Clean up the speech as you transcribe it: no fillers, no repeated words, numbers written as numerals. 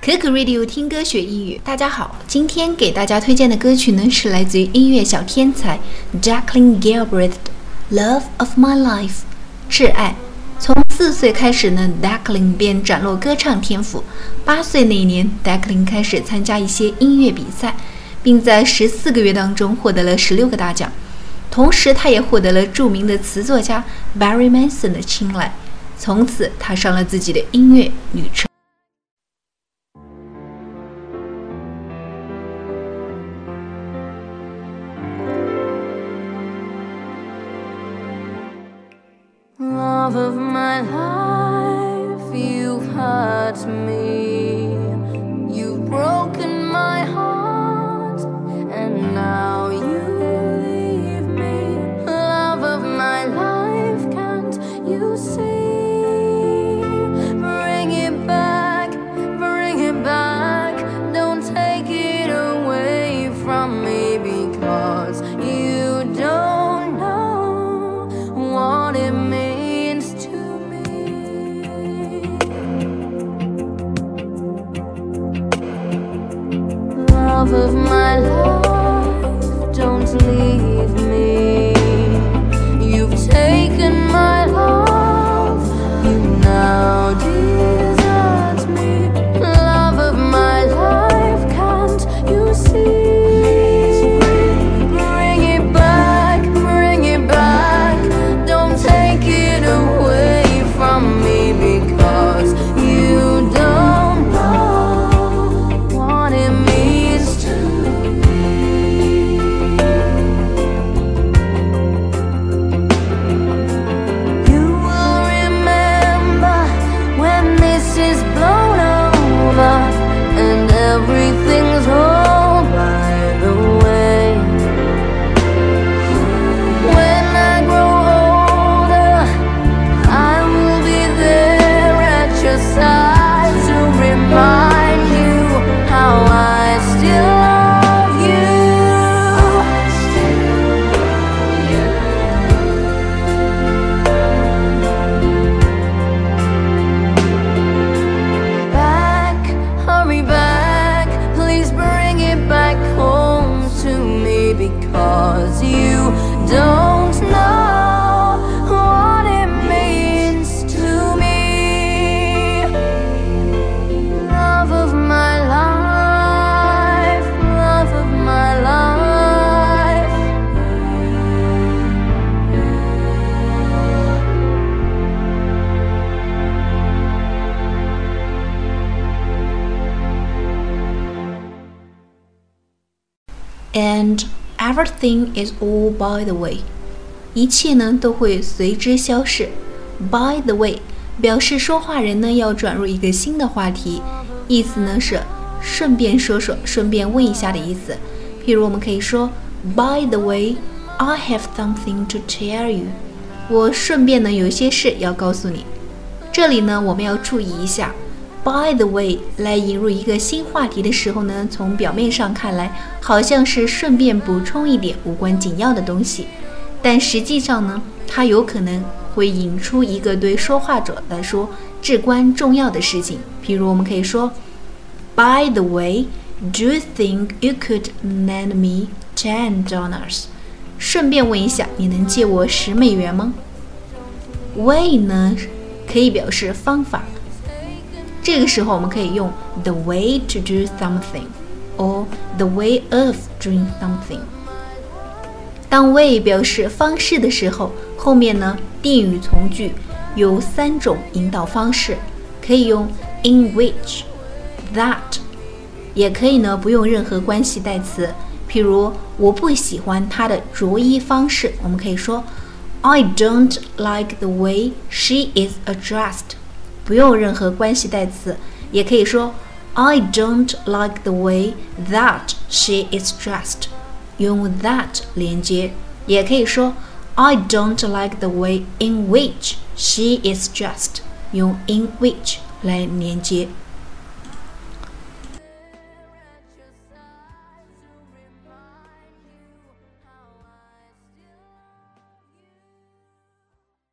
可可 Radio 听歌学英语，大家好，今天给大家推荐的歌曲呢是来自于音乐小天才 Jacqueline Gilbert 的 Love of My Life 挚爱。从4岁开始呢 Jacqueline 便展露歌唱天赋。8岁那年 Jacqueline 开始参加一些音乐比赛，并在14个月当中获得了16个大奖。同时她也获得了著名的词作家 Barry Manson 的青睐，从此踏上了自己的音乐旅程。 Love of my life, you've hurt me, you've broken my heart, and now you leave me. Love of my life, can't you see? Bring it back, don't take it away from me, because you don't know what it means to me. Love of my life, don't leave me. You've taken my love, you now desert me. Love of my life, can't you see? Bring it back, don't take it away from me, because you don't know what it means to me. You will remember when this is blown over and everything's all by the way. When I grow older, I will be there at your side to remind you how I still love you. Back, hurry back, please bring it back home to me, because you don't know what it means to me. Love of my life, love of my life. And everything is all by the way， 一切呢都会随之消逝。By the way 表示说话人呢要转入一个新的话题，意思呢是顺便说说，顺便问一下的意思。譬如我们可以说 By the way, I have something to tell you， 我顺便呢有些事要告诉你。这里呢我们要注意一下By the way 来引入一个新话题的时候呢，从表面上看来好像是顺便补充一点无关紧要的东西，但实际上呢，它有可能会引出一个对说话者来说至关重要的事情。譬如我们可以说 By the way, do you think you could lend me $10？ 顺便问一下，你能借我$10吗？ Way 呢可以表示方法，这个时候我们可以用 the way to do something or the way of doing something。 当 way 表示方式的时候，后面呢定语从句有3种引导方式，可以用 in which, that， 也可以呢不用任何关系代词。譬如我不喜欢她的着衣方式，我们可以说 I don't like the way she is addressed，不用任何关系代词，也可以说 I don't like the way that she is dressed， 用 that 连接，也可以说 I don't like the way in which she is dressed， 用 in which 来连接。